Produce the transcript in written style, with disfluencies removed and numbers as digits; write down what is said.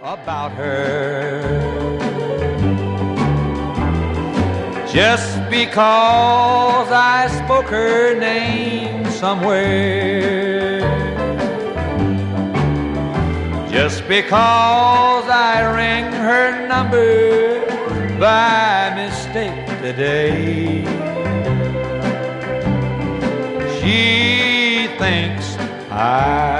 about her. Just because I spoke her name somewhere, just because I rang her number by mistake today, she thinks I